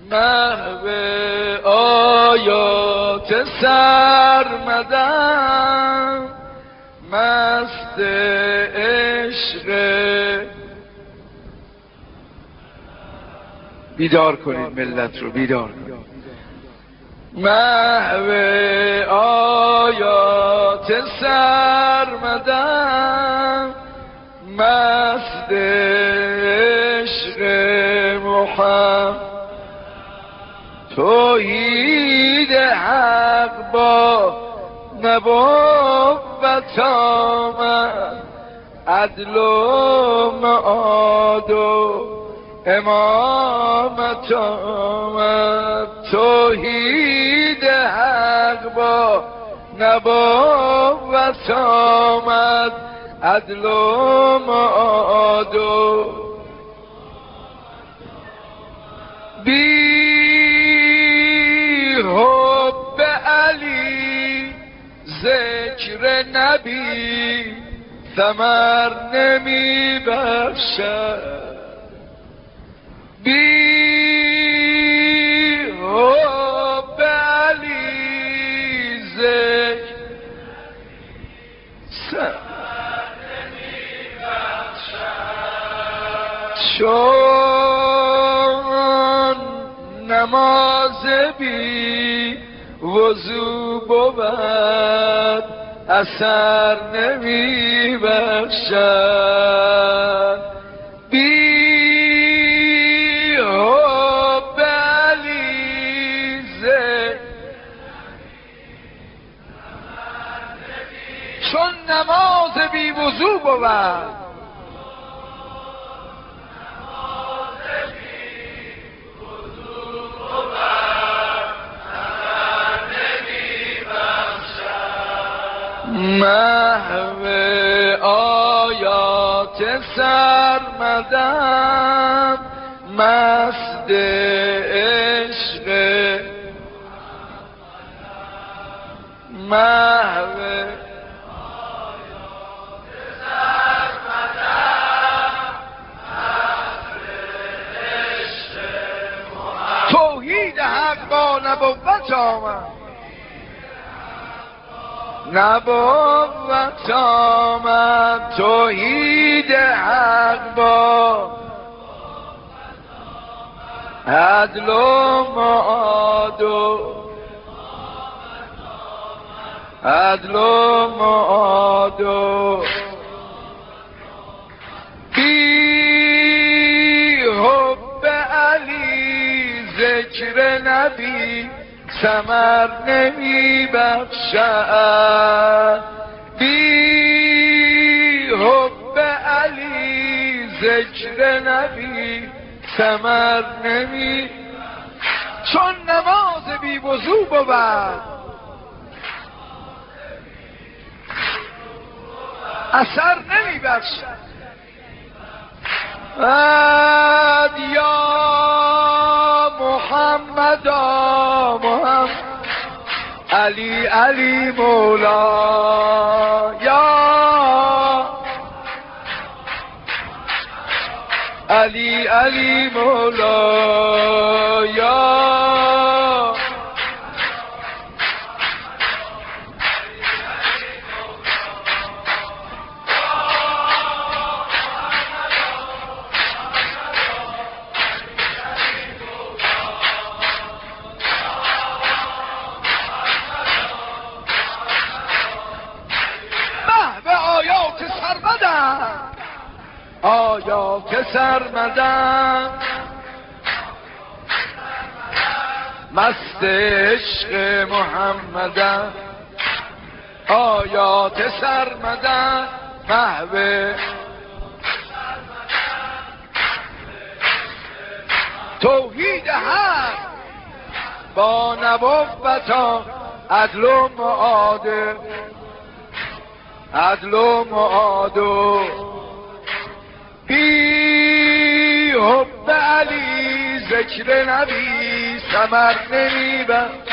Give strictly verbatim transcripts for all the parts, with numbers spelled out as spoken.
محو آیات سرمدم مست عشق. بیدار کنید ملت رو، بیدار کنید. محو آیات سرمدم مست عشق محمد. توحید حق با نبوت آمد، عدل و معاد و امامت آمد. توحید حق با نبوت آمد، عدل و معاد و بی حب علی ذکر نبی ثمر نمی بخشد. بی حب علی ذکر ثمر نمی بخشد. چون نماز بی وضو بود اثر نمی بخشد. بی حب علی ذکر چون نماز بی وضو بود محو آیات سرمدم مست عشق. محو آیات سرمدم مست عشق محمد. توحید حق با نبوت آمد، نبوت آمد. توحید حق با عدل و معاد و عدل و معاد و بی حب علی ذکر نبی ثمر نمی بخشد. بی حب علی ذکر نبی ثمر نمی. چون نماز بی وضو بود اثر نمی بخشد. یا محمد محمد علی علی مولا. یا علی علی مولا. یا آیات سرمدم مست عشق محمدم. آیات سرمدم محو توحید حق با نبوت عدل و معاد، عدل و معاد بی حب علی ذکر نبی ثمر نمی بخشد.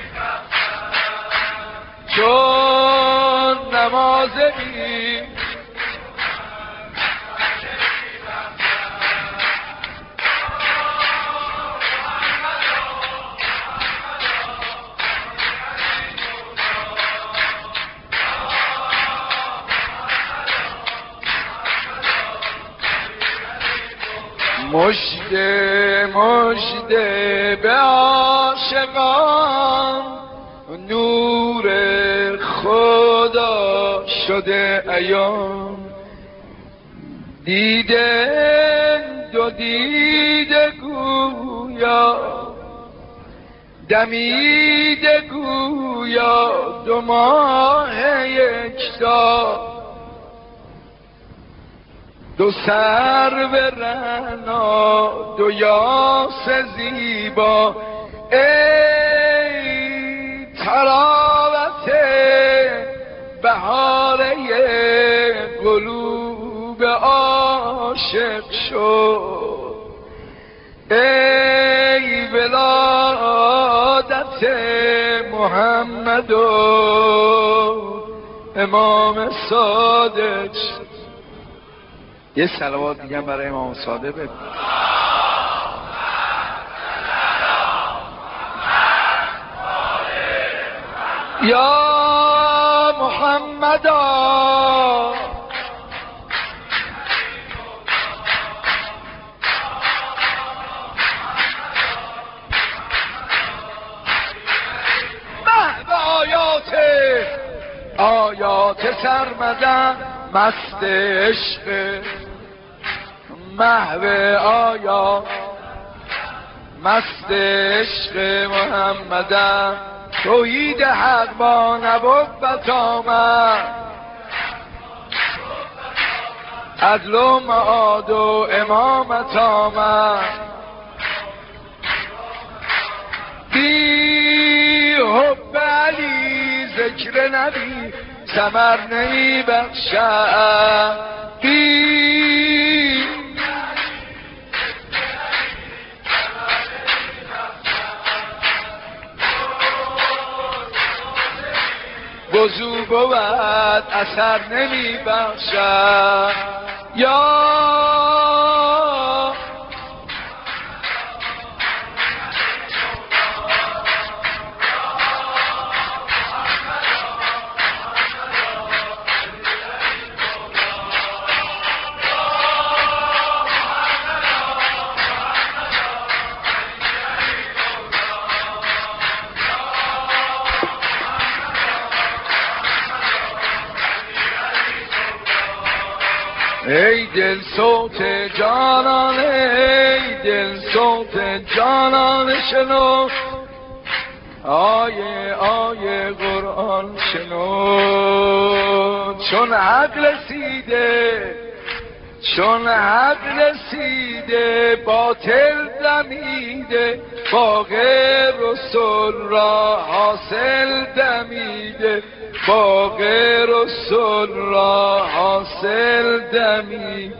چون نماز بی مژده مژده به عاشقان نور خدا شده عیان دیده دو دیده گویا دمیده گویا دو ماه یکتا دو سر به رعنا دو یاس زیبا ای تراوت بهاره قلوب عاشق شد ای ولادت محمد و امام صادق. یه صلوات دیگه برای امام صادق بگو. یا محمد محو آیات آیات سرمدن مست عشق محو آیات مست عشق محمدم توحید حق با نبوت آمد عدل و معاد و امامت آمد بی حب علی ذکر نبی ثمر نمی بخشد بی وضو بود اثر نمی بخشد یا ای دل صوت جانان ای دل صوت جانان شنو آیه آیه قرآن شنو چون حق رسیده چون حق رسیده باطل دمیده باغ رسول را حاصل دمیده باغ رسول را حاصل دمی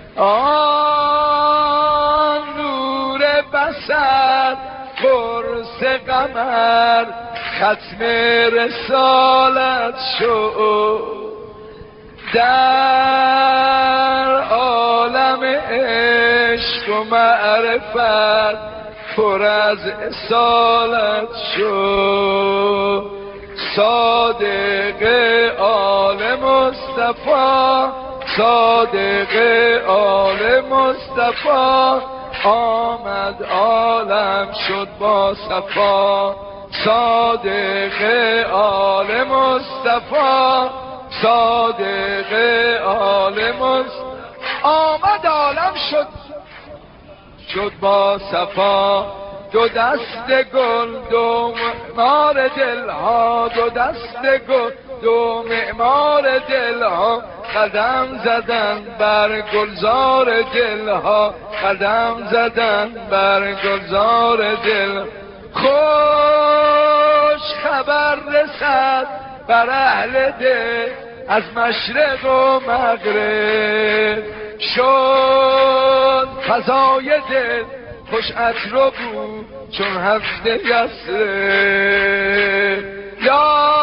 آن نور بصر قرص قمر ختم رسالت شد در عالم عشق و معرفت پر از اصالت شد صادق آل مصطفی صادق آل مصطفی آمد عالم شد با صفا صادق آل مصطفی صادق آل مصطفی آمد عالم شد شد با صفا دو دست گل دو معمار دلها دو دست گل دو معمار دلها قدم زدن بر گلزار دلها قدم زدن بر گلزار دل خوش خبر رسد بر اهل دل از مشرق و مغرب شد فضای دل خوش عطر و بو چون هفت یسره یا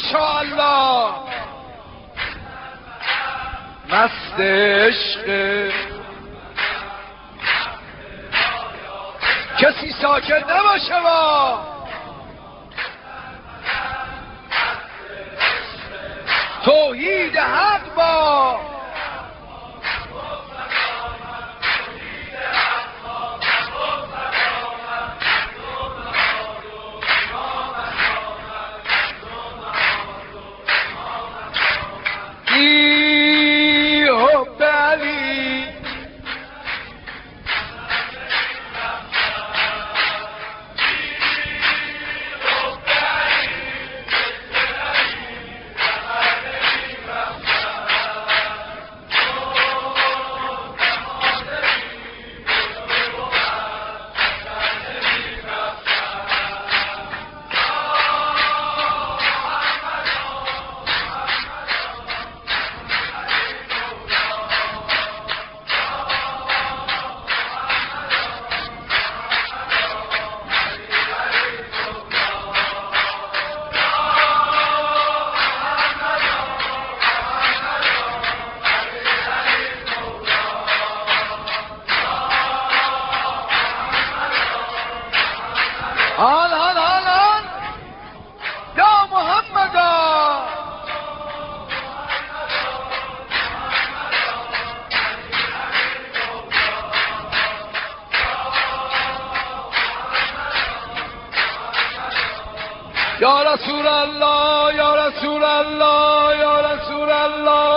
ماشاءالله مست عشق کسی ساکت نباشه با توحید حق با ای حب علی آن آن آن آن یا محمد یا رسول الله یا رسول الله یا رسول الله